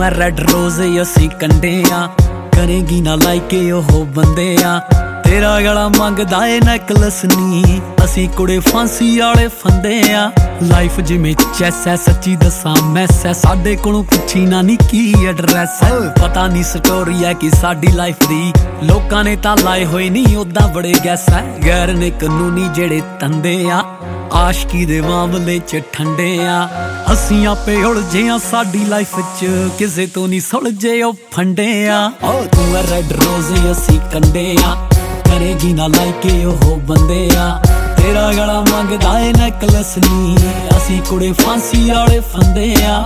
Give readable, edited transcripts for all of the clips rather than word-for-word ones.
ਐ ਰੈਡ ਰੋਜ਼ ਅਸੀਂ ਕੰਡੇ ਆ, ਕਰੇਗੀ ਨਾ ਲਾਈਕੇ ਉਹ ਬੰਦੇ ਆ। ਤੇਰਾ ਗਲਾ ਮੰਗਦਾ ਏ ਨੈਕਲਸ ਨੀ, ਅਸੀਂ ਕੁੜੇ ਫਾਂਸੀ ਵਾਲੇ ਫੰਦੇ ਆ। ਲਾਈਫ ਜਿਵੇਂ ਚੈਸ ਐ, ਸੱਚੀ ਦੱਸਾਂ ਮੈਸ ਐ, ਸਾਡੇ ਕੋਲੋਂ ਪੁੱਛੀ ਨਾ ਨੀ ਕੀ ਐਡਰੈਸ ਐ। ਪਤਾ ਨੀ ਸਟੋਰੀ ਐ ਕਿ ਸਾਡੀ ਲਾਈਫ ਦੀ, ਲੋਕਾਂ ਨੇ ਤਾਂ ਲਾਏ ਹੋਏ ਨੀ ਓਦਾਂ ਬੜੇ ਗੈਸ ਐ। ਗੈਰ ਨੇ ਕਾਨੂੰਨੀ ਜਿਹੜੇ ਤੰਦੇ ਆ, ਆਸ਼ਕੀ ਦੇ ਮਾਮਲੇ ਚ ਠੰਡੇ ਆ। ਅਸੀਂ ਆਪੇ ਉਲਝੇ ਆ ਸਾਡੀ ਲਾਈਫ ਚ, ਕਿਸੇ ਤੋਂ ਨੀ ਸੁਲਝੇ ਉਹ ਫੰਡੇ ਆ। ਤੂੰ ਐ ਰੈਡ ਰੋਜ਼ ਅਸੀਂ ਕੰਡੇ ਆ, ਕਰੇਗੀ ਨਾ ਲਾਈਕੇ ਉਹ ਬੰਦੇ ਆ। ਤੇਰਾ ਗਲਾ ਮੰਗਦਾ ਏ ਨੈਕਲਸ ਨੀ, ਅਸੀਂ ਕੁੜੇ ਫਾਂਸੀ ਵਾਲੇ ਫੰਦੇ ਆ।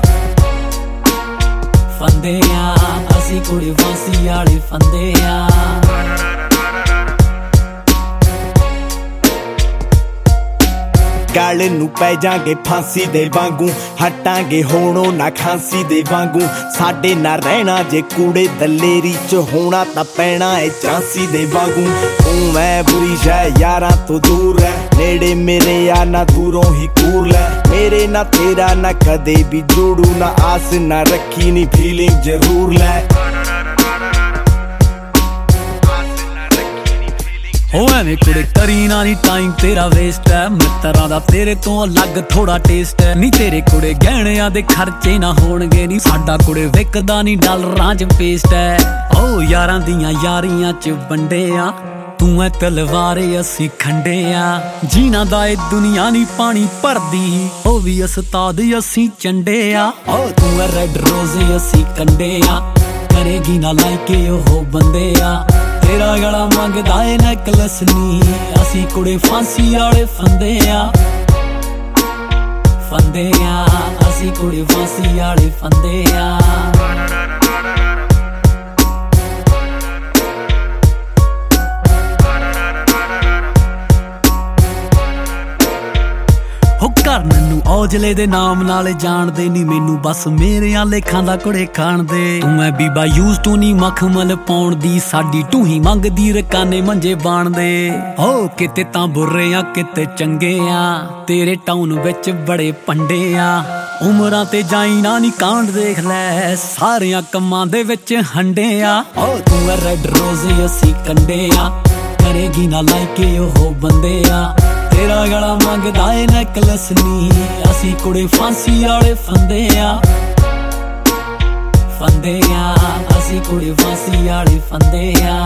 ਫੰਦੇ ਆ ਅਸੀਂ ਕੁੜੇ ਫਾਂਸੀ ਵਾਲੇ ਫੰਦੇ ਆ। ਗੱਲ ਨੂੰ ਪੈ ਜਾਗੇ ਫਾਂਸੀ ਦੇ ਵਾਂਗੂ, ਹਟਾਂਗੇ ਹੋਣੋਂ ਨਾ ਖਾਂਸੀ ਦੇ ਵਾਂਗੂ। ਸਾਡੇ ਨਾ ਰਹਿਣਾ ਜੇ ਕੂੜੇ ਦਲੇਰੀ ਚ ਹੋਣਾ, ਤਾਂ ਪੈਣਾ ਏ ਝਾਂਸੀ ਦੇ ਵਾਂਗੂ। ਤੂੰ ਮੈਂ ਬੁਰੀ ਸ਼ੈ ਯਾਰਾਂ ਤੋਂ ਦੂਰ ਰਹਿ, ਨੇੜੇ ਮੇਰੇ ਆ ਨਾ ਦੂਰੋਂ ਹੀ ਕੂਰ ਲੈ। ਮੇਰੇ ਨਾ ਤੇਰਾ ਨਾ ਕਦੇ ਵੀ ਜੋੜੂ, ਨਾ ਆਸ ਨਾ ਰੱਖੀ ਨੀ ਫੀਲਿੰਗ ਜ਼ਰੂਰ ਲੈ। ਹੋ ਐਵੇਂ ਕੁੜੇ ਕਰੀ ਨਾ ਨੀ ਟਾਈਮ ਤੇਰਾ ਵੇਸਟ ਐ, ਮਿੱਤਰਾਂ ਦਾ ਤੇਰੇ ਤੋਂ ਅਲੱਗ ਥੋੜਾ ਟੇਸਟ ਐ। ਨੀ ਤੇਰੇ ਕੁੜੇ ਗਹਿਣਿਆਂ ਦੇ ਖਰਚੇ ਨਾ ਹੋਣਗੇ ਨੀ, ਸਾਡਾ ਕੁੜੇ ਵਿਕਦਾ ਨੀ ਡਾਲਰਾਂ ਚ ਪੇਸਟ ਐ। ਓ ਯਾਰਾਂ ਦੀਆਂ ਯਾਰੀਆਂ ਚ ਵੰਡੇ ਆ, ਤੂੰ ਐ ਤਲਵਾਰੇ ਅਸੀਂ ਖੰਡੇ ਆ। ਜੀਣਾ ਦਾ ਏ ਦੁਨੀਆ ਨੀ ਪਾਣੀ ਭਰਦੀ, ਉਹ ਵੀ ਉਸਤਾਦ ਅਸੀਂ ਚੰਡੇ ਆ। ਤੂੰ ਐ ਰੈਡ ਰੋਜ਼ ਅਸੀਂ ਕੰਡੇ ਆ, ਕਰੇਗੀ ਨਾ ਲਾਈਕੇ ਉਹ ਬੰਦੇ ਆ। ਤੇਰਾ ਗਲਾ ਮੰਗਦਾ ਏ ਨੈਕਲਸ ਨੀ, ਅਸੀਂ ਕੁੜੇ ਫਾਂਸੀ ਵਾਲੇ ਫੰਦੇ ਆ। ਫੰਦੇ ਆ ਅਸੀਂ ਕੁੜੇ ਫਾਂਸੀ ਵਾਲੇ ਫੰਦੇ ਆ। ਘਰ ਮੈਨੂੰ ਔਜਲੇ ਦੇ ਨਾਮ ਨਾਲ ਜਾਣਦੇ ਨੀ, ਮੈਨੂੰ ਬਸ ਮੇਰਿਆਂ ਲੇਖਾਂ ਦਾ ਕੁੜੇ ਖਾਣ ਦੇ। ਤੂੰ ਮੈਂ ਬੀਬਾ ਯੂਜ਼ ਟੂ ਨੀ ਮਖਮਲ ਪਾਉਣ ਦੀ, ਸਾਡੀ ਟੂਹੀ ਮੰਗਦੀ ਰਕਾਨੇ ਮੰਜੇ ਬਾਣਦੇ। ਕਿਤੇ ਤਾਂ ਬੁਰੇ ਆ ਕਿਤੇ ਚੰਗੇ ਆ, ਤੇਰੇ ਟਾਊਨ ਵਿੱਚ ਬੜੇ ਪੰਡੇ ਆ। ਉਮਰਾਂ ਤੇ ਜਾਈ ਨਾ ਨੀ ਕਾਂਡ ਦੇਖ ਲੈ, ਸਾਰਿਆਂ ਕੰਮਾਂ ਦੇ ਵਿੱਚ ਹੰਡੇ ਆ। ਤੂੰ ਐ ਰੈਡ ਰੋਜ਼ ਅਸੀਂ ਕੰਡੇ ਆ, ਕਰੇਗੀ ਨਾ ਲਾਈਕੇ ਉਹ ਬੰਦੇ ਆ। ਤੇਰਾ ਗਲਾ ਮੰਗਦਾ ਏ ਨੈਕਲਸ ਨੀ, ਅਸੀਂ ਕੁੜੇ ਫਾਂਸੀ ਵਾਲੇ ਫੰਦੇ ਆ। ਫੰਦੇ ਆ ਅਸੀਂ ਕੁੜੇ ਫਾਂਸੀ ਵਾਲੇ ਫੰਦੇ ਆ।